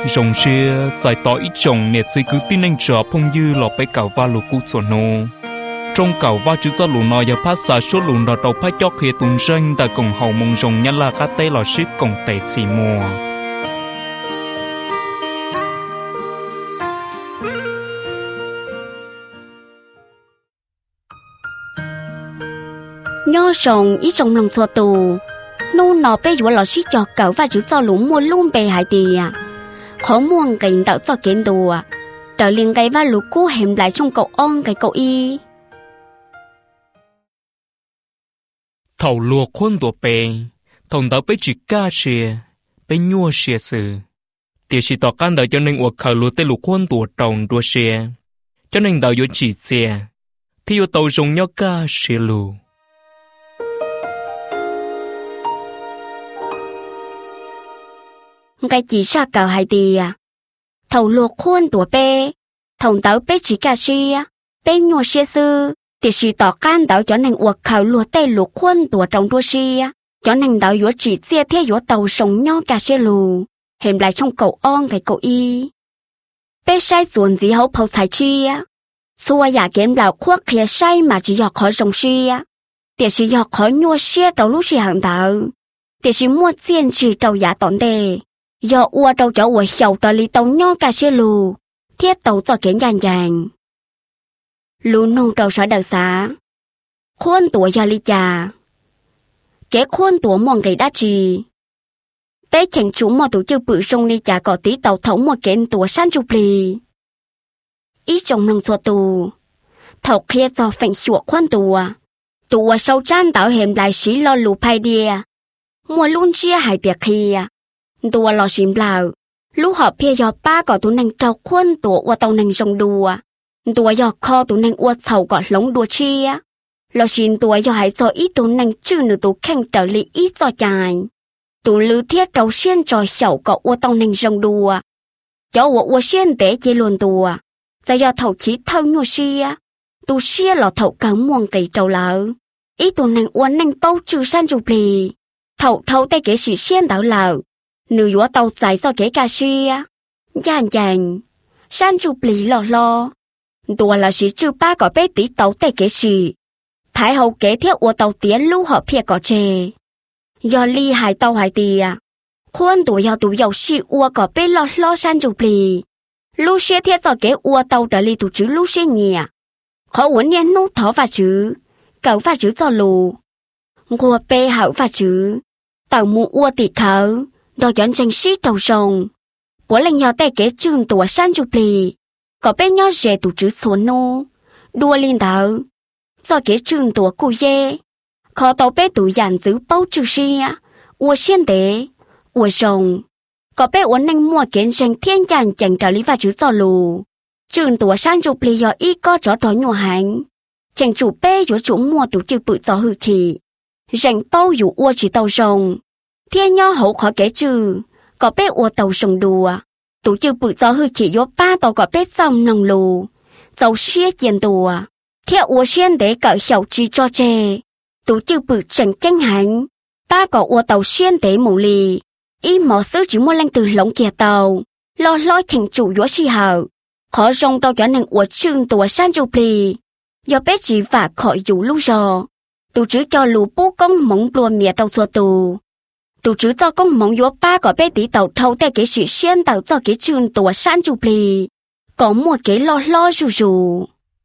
rồng xe giải tỏ ít chồng nè chỉ cứ tin anh trở phong dư lọ bé cào va lù cú chuẩn nô trong cào va chữ cho lù nọ giờ phát xả số lù nọ đầu phát chóc khi tuần sinh tại cổng hậu mông rồng nhăn là cá tê lò ship cổng tệ xì mùa nho rồng ít rồng lòng xua tù nô nọ bé vừa lò ship cho cào va chữ cho lù mua luôn bề hải tì khó muôn cái tạo cho kiến đồ trở liền cái va lù cú hẻm lại trong cậu on cái cậu y thầu lùa khuôn tổ bè thòng đó bé chỉ ca xìa bé nhua xìa sự tiệt chỉ tỏ can đời cho nên uổng khởi lùa tê lù khuôn tổ trồng đua xìa cho nên đời yếu chỉ xìa thì yếu tàu dùng nhau ca xìa lù cái chỉ sa cào hai tì thầu lùa khuôn tổ bè thòng đó bé chỉ ca xìa bé nhua xìa sư thì chỉ tỏ can đạo cho nên uổng khởi lùa tê lù khuôn tổ trồng đua xìa cho nên đạo yếu chỉ xìa thế yếu tàu dùng nhau ca xìa lù hẻm lại trong cậu on cái cậu y bé sai chuẩn gì hậu phao sai chi xua giả kiếm lão khuất kia sai mà chỉ học khỏi rồng xi để chỉ học khỏi nhua xia đầu lúc xi hàng đạo để chỉ mua tiền chỉ đầu giả tổn đề do ua đầu cho ua hiểu đầu li tàu nhau cả xia lù thiết tàu cho kiến nhàn nhàn lù nông đầu sở đầu xá khuôn tuổi do li trà kế khuôn tuổi mong cái đá trì bé chẳng chú mà tổ chức bự sông li trà có tí tàu thống một kiện tuổi san chục lì ít trong lòng xua tù thầu kia cho phèn sủa khoan tù sâu tràn tạo hẻm lại xí lo lù phai đìa mua luôn chia hai tiệc kia tù lo xím lào lúc họ phía do ba có tù nành trâu khoan tù tàu nành rồng đùa tù do kho tù nành sầu có lống đùa chia lo xin tù do hãy cho ít tù nành chữ nữ tù khen trở lý ít cho chài tù lư thiết trâu xiên trò sầu có tàu nành rồng đùa cho xiên tế chế luôn tù za do thầu chỉ thâu nhua xia tu xia lọ thầu cả muông cây trâu lợ ý tu năng uốn năng bao trừ san chụp lì thầu tay kế sĩ xiên đảo lợ nữ yếu tàu dài do kế ca xia dàn san chụp lì lo đùa là sĩ trừ ba có bé tí tàu tay kế sĩ thái hậu kế theo uốn tàu tiến lưu họ phía có chè do ly hai tàu hai tìa khuôn đùa do tụ dầu sĩ uốn có bé lo san chụp lì lúc xe thiết cho cái ua tàu trở đi tụ chữ lúc xe nhẹ khó uốn nhiên nút thó và chữ cậu và chữ cho lù ua bê hậu và chữ tàu mù ua tỉ khở đòi chọn tranh sĩ trầu rồng bố lệnh nhỏ tay cái trường tùa san chụp lì có bê nhỏ rẻ tụ chữ xuống nô đua linh đạo do cái trường tùa cụ dê khó tàu bê tụ dàn giữ bao chữ sĩ ua xiên đế ua rồng có bé uốn năng mua kiến tranh thiên nhàn chẳng trở lý và chữ cho lù trường tùa san chụp lì do y có chó đói nhua hành chẳng chủ bé yếu chủ mua tụ chữ bự cho hư thị rành bao yếu ua chỉ tàu rồng thiên nho hậu khó kế trừ có bé ua tàu rồng đùa tụ chữ bự cho hư thị yếu ba tàu có bé trong nòng lù dầu xia chiên đùa thiên ua xiên để cỡ hiểu chi cho chè tụ chữ bự chẳng tranh hành ba có ua tàu xiên để mù lì ý mỏ sứ chỉ mua lanh từ lồng kia tàu lo thành chủ yếu si hở khó rong đâu cho nên của trường tùa san chụp lì do bé chỉ và khỏi dù lúc giờ tụ chứ cho lù bố công mỏng đùa mía đâu xua tụ chứ cho công mỏng yếu ba có bé tí tàu thâu tay cái sự xiên tàu cho cái trường tùa san chụp lì có một cái lo rù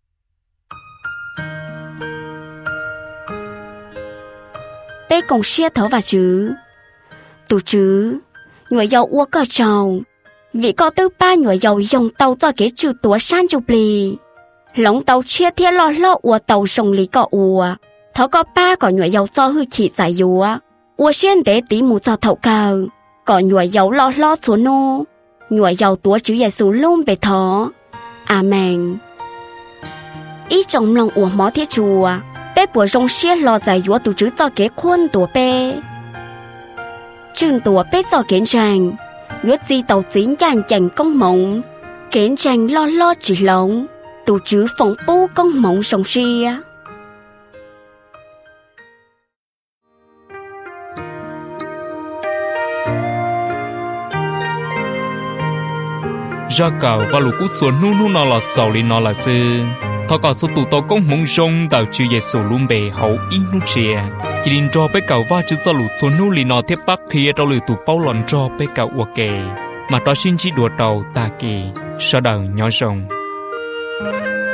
bé còn xia thở vào chứ tụ chứ người giàu uống cờ trầu vì có tư ba người giàu dùng tàu cho cái chữ tùa san chụp lì lóng tàu chia thiết lo uống tàu sông lì có uống thọ có ba có người giàu cho hư chỉ giải uống xiên để tí mù cho thậu cờ có người giàu lo xuống nô người giàu tùa chữ Giêsu luôn về thọ amen ý trong lòng uống mó thiết chùa bé bùa rong xiên lo giải uống tụ chứ cho cái khuôn tùa bé trường tùa bé cho kiến tranh yếu gì tàu dính nhàn chành công mộng kiến tranh lo chỉ lóng tụ chứ phòng bố công mộng sông xia ra cầu và lũ cút xuống nu nó là sầu li nó là sư thọ cả số tụ tàu công mông sông đào chữ Giêsu luôn bề hậu in nu chia chỉ định cho bé cầu va chữ cho lũ xuống nu li nó tiếp bắc kia đâu lũ tụ bao lòn cho bé cầu ok mà đó xin chỉ đùa đầu ta kỳ sau đầu nhỏ rồng